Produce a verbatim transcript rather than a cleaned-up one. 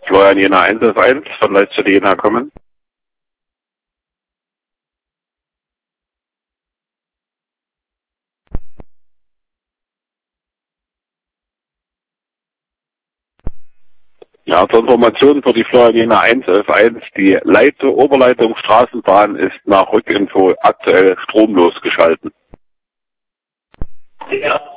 Florian Jena eins eins eins von Leitstelle Jena kommen. Ja, zur Information für die Florian Jena eins eins eins, die Leitung, Oberleitung Straßenbahn ist nach Rückinfo aktuell stromlos geschalten. Ja.